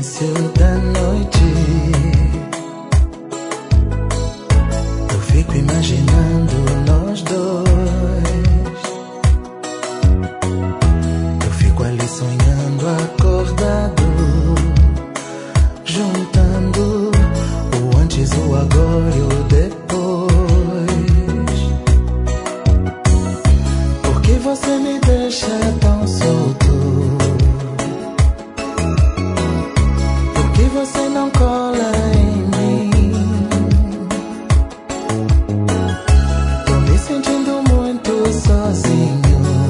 silêncio da noite, eu fico imaginando nós dois. Eu fico ali sonhando, acordado, juntando o antes, o agora e o depois. Porque você me deixa tão solto? Porque você não cola em mim? Tô me sentindo muito sozinho.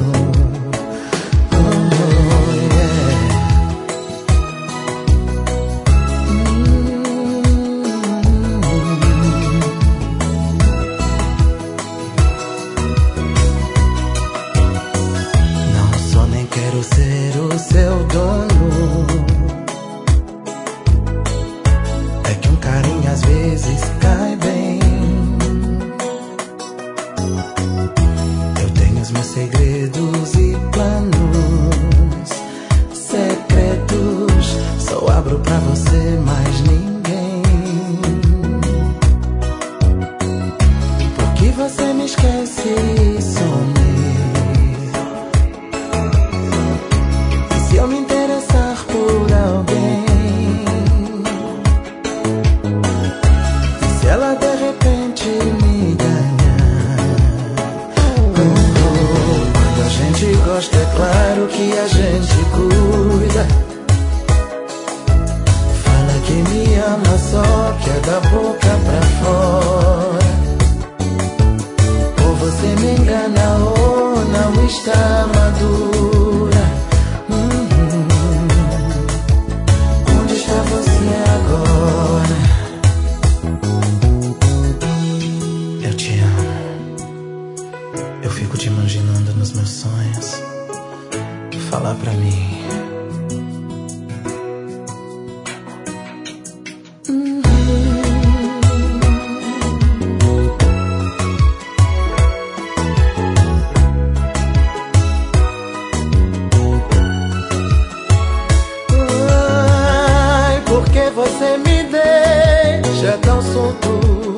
Quero ser o seu dono. É que um carinho às vezes cai bem. Eu tenho os meus segredos e planos secretos. Só abro pra você, mais ninguém. Porque você me esquece e some. Se eu me interessar por alguém, e se ela de repente me ganhar, quando a gente gosta é claro que a gente cuida. Fala que me ama, só que é da boca pra fora. Ou você me engana ou não está madura. Agora eu te amo. Eu fico te imaginando nos meus sonhos. Fala pra mim. Porque você me deixa tão solto?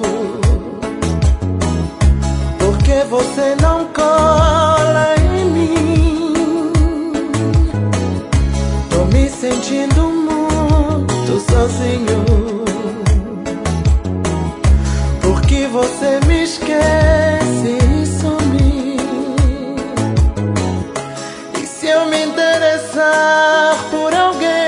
Porque você não cola em mim? Tô me sentindo muito sozinho. Porque você me esquece e some. E se eu me interessar por alguém,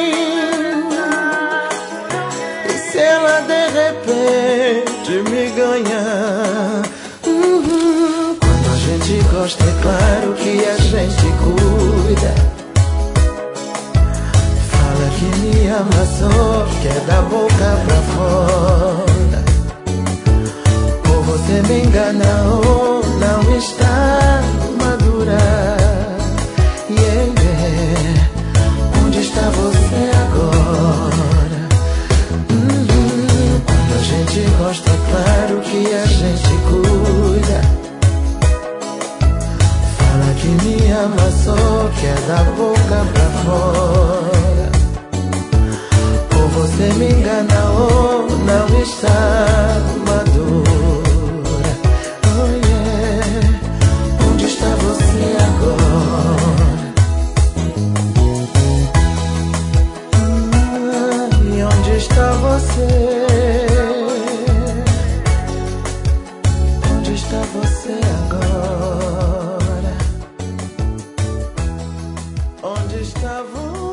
se ela de repente me ganhar, quando a gente gosta é claro que a gente cuida. Fala que me ama, só que é da boca pra fora. Ou você me engana ou não está madura. Yeah, yeah. Onde está você agora? Quando a gente gosta é claro que a gente cuida. Fala que me ama, só que é da boca pra fora. Ou você me engana ou não está madura. Oh yeah. Onde está você agora? E onde está você? Onde está você agora? Onde está você?